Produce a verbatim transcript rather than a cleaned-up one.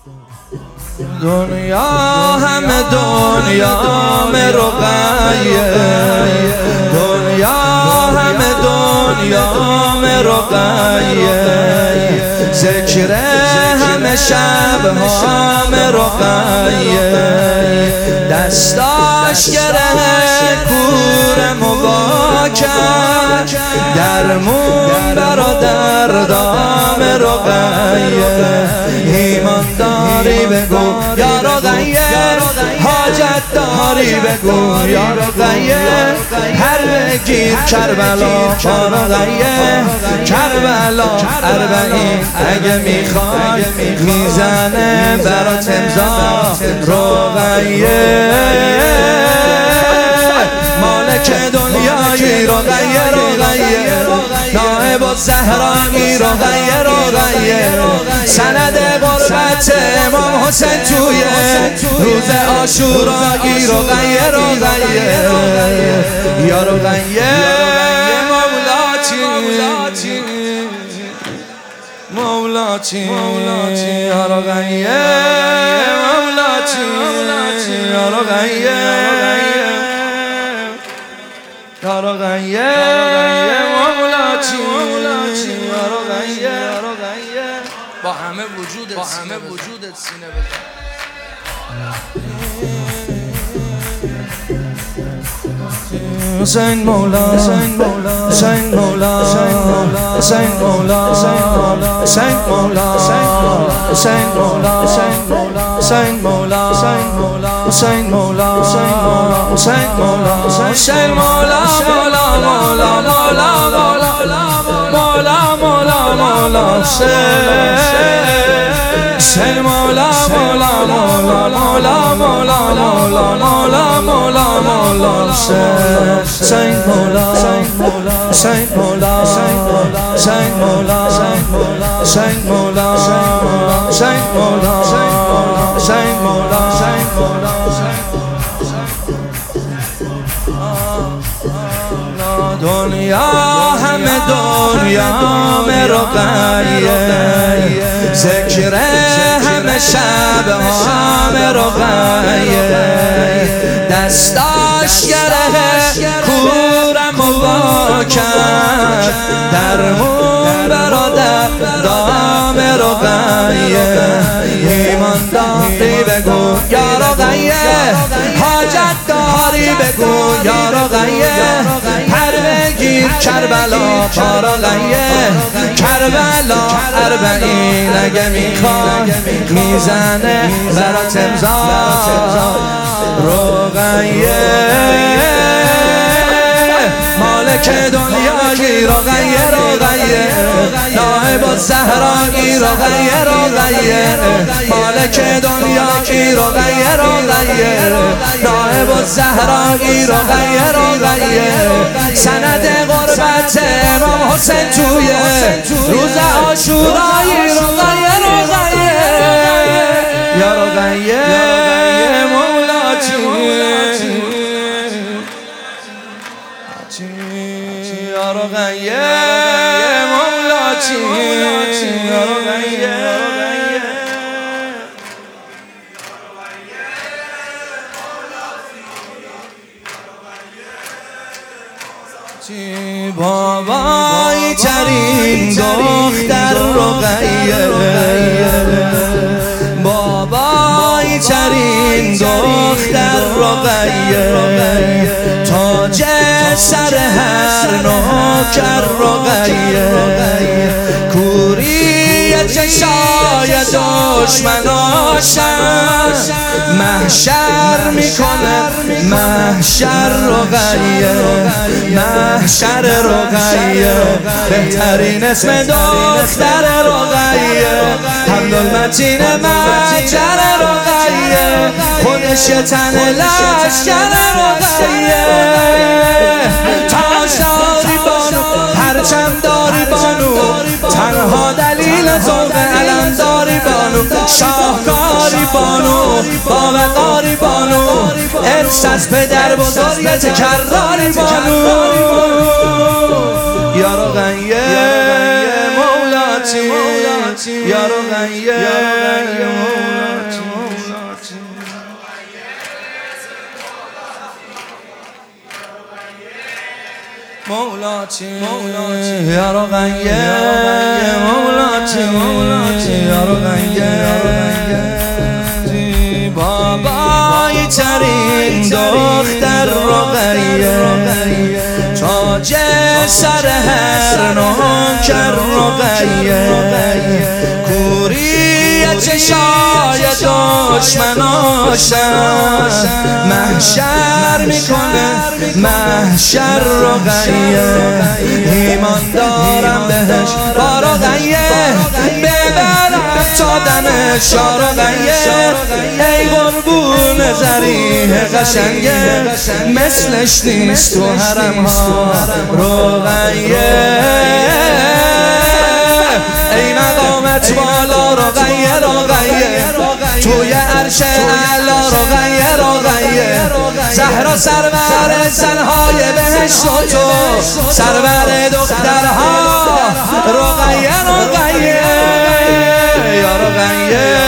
دنیا همه دنیا رقیه، دنیا همه دنیا رقیه، ذکر همه شب هم رقیه، دستاش گره کور مباکر، درمون برادر دام رقیه، ایمان داری بگو یا رقیه، حاجت داری بگو یا رقیه، هر بگیر کربلا با رقیه، کربلا اربعین اگه میخوای میزنه برات امضا رقیه، مالک دنیای رقیه رقیه، نائب الزهرایی رقیه رقیه، سند قربت امام حسین توی روز عاشورایی رقیه رقیه، یا رقیه مولاتی مولاتی یا رقیه مولاتی یا رقیه یا رقیه مولاتی یا رقیه، با همه وجودت با همه وجودت سینه بزن. حسین مولا حسین مولا حسین مولا حسین مولا حسین مولا حسین مولا حسین مولا حسین مولا حسین مولا حسین مولا مولا مولا مولا مولا مولا مولا حسین مولا مولا مولا مولا مولا مولا مولا مولا مولا حسین مولا حسین مولا حسین مولا حسین مولا حسین مولا حسین مولا حسین مولا دنیا همه دنیا رقیه، ذکر همه شب هم رقیه، دستاش گره کورم و واکر، درمون برادر دام رقیه، ایمان داری بگو یا رقیه، حاجت داری بگو یا رقیه، پر بگیر کربلا با رقیه، کربلا اربعین اگه میخوای میزنه برات امضا رقیه، مالک دنیای رقیه رقیه، نائب الزهرایی رقیه رقیه، مالک دنیای رقیه رقیه، نائب الزهرایی رقیه رقیه، سند قربت امام حسین توی روز عاشورایی رقیه رقیه، یا رقیه مولاتی یا رقیه مولاتی یا رقیه بابای ترین دختر رقیه، بابای ترین دختر رقیه، تاج سر هر نوکر رقیه، کوری چشای دشمناشم محشر میکنه محشر رقیه، محشر رقیه، بهترین اسم دختر رقیه، حمدالمتین محجر رقیه، خودش یه تن لشکر رقیه، تاج داری بانو پرچم داری بانو، تنها دلیل ذوق علم داری بانو، شاهکاری بانو با وقاری بانو، ارث از پدر بزرگت کراری بانو، یا رقیه مولاتی یا رقیه مولاتی یا رقیه مولاتی یا رقیه بابای ترین دختر رقیه تاج سر هر نوکر رقیه کوری چشای دشمناشم محشر میکنه محشر رقیه ایمان دارم بهش با رقیه ببرم تا دمش رقیه ای قربون ذریح قشنگه مثلش نیست تو حرم ها رقیه ای مقامت بالا رقیه رقیه توی عرش اعلا رقیه رقیه زهرا سرور زنهای بهشت و تو سرور دخترها رقیه رقیه یا رقیه